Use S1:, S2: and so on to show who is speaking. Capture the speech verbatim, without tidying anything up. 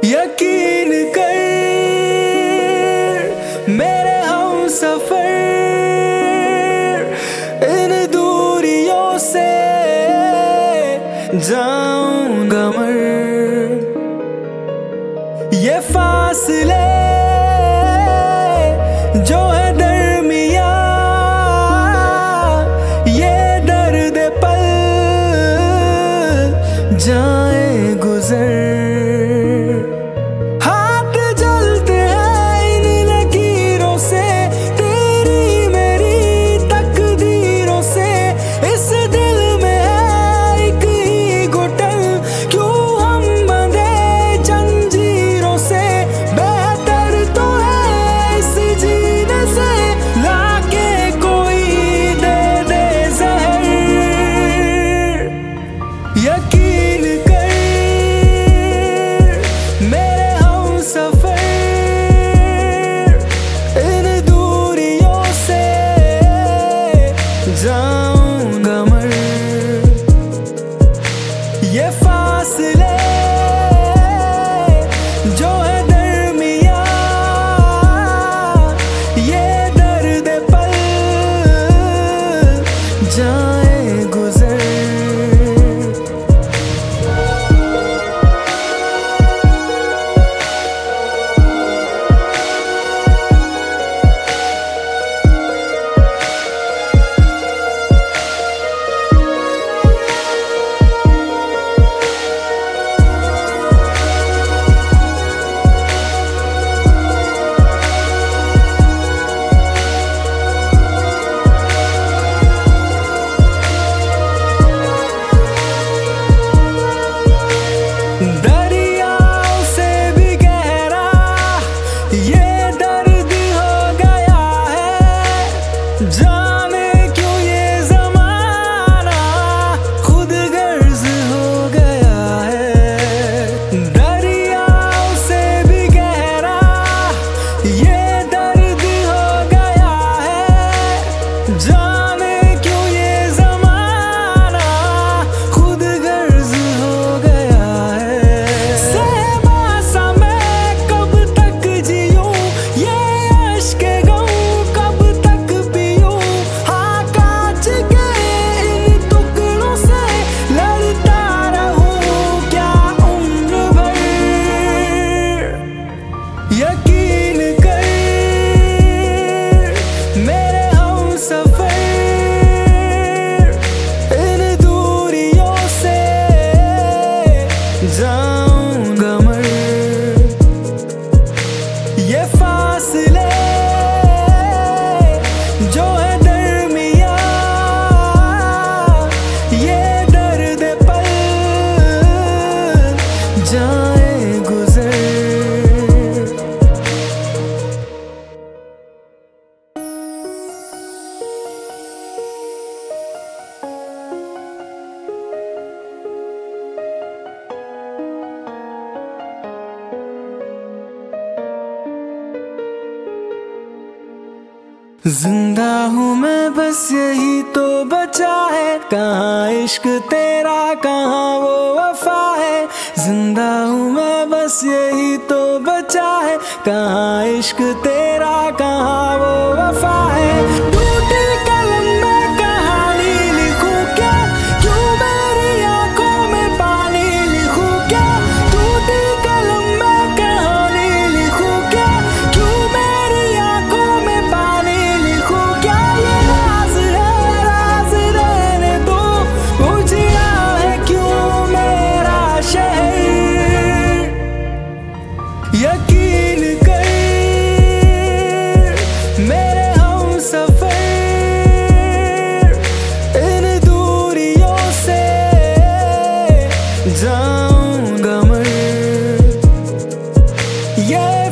S1: यकीन कर मेरे हमसफर, इन दूरियों से जाऊंगा मर। ये फासले जो है दरमिया, ये दर्द पल जाए गुजर। हाथ जलते हैं इन लकीरों से, तेरी मेरी तकदीरों से। इस दिल में है एक ही घुटन, क्यों हम बंधे जंजीरों से। बेहतर तो है इस जीने से, लाके कोई दे दे जहर। यकीन कर मेरे हमसफर, इन दूरियों से जाऊंगा मर। ये फासले जो है दरमिया, ये दर्द पल जाए गुजर। दरियाओं से भी गहरा ये दर्द हो गया है, जाने क्यों ये ज़माना खुद गर्ज हो गया है। दरियाओं से भी गहरा ये दर्द हो गया है, जाने क्यों ये ज़माना खुद गर्ज हो गया है। सहमा सा मैं कब तक जीऊं, ये अश्के गम कब तक पीऊं। हाँ कांच के इन टुकड़ों से लड़ता रहूं क्या उम्र भर। यकीन कर मेरे हमसफर, इन दूरियों से जाऊंगा मर। ये फासले जो है दरमिया, ये दर्द पल जाए गुजर। जिंदा हूँ मैं बस यही तो बचा है, कहाँ इश्क तेरा कहाँ वो वफा है। जिंदा हूँ मैं बस यही तो बचा है, कहाँ इश्क तेरा कहाँ वो वफा है। टूटी कलम में कहानी लिखूं क्या, क्यों मेरी आंखों में पानी लिखूं क्या। टूटी कलम में कहानी लिखूं क्या, क्यों मेरी आंखों में पानी लिखूं क्या। ये राज है राज रहने दो, उजिया है क्यों मेरा शहर। यकीन कर मेरे हमसफर, इन दूरियों से जाऊंगा मर। ये